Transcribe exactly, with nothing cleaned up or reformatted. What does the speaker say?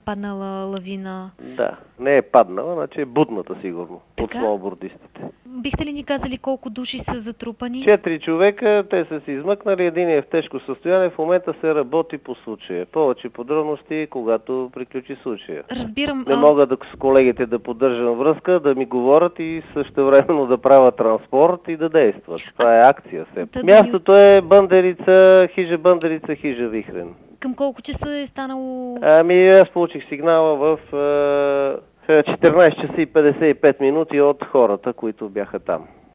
паднала лавина. Да, не е паднала, значи е будната сигурно така? От сноубордистите. Бихте ли ни казали колко души са затрупани? Четири човека, те са се измъкнали, един е в тежко състояние, в момента се работи по случая. Повече подробности, когато приключи случая. Разбирам. Не а... мога да с колегите да поддържам връзка, да ми говорят и същевременно да правят транспорт и да действат. Това е акция. Все. Да, Мястото е Бъндерица, хижа Бъндерица, хижа Вихрен. Към колко часа е станало? Ами аз получих сигнала в четиринайсет часа и петдесет и пет минути от хората, които бяха там.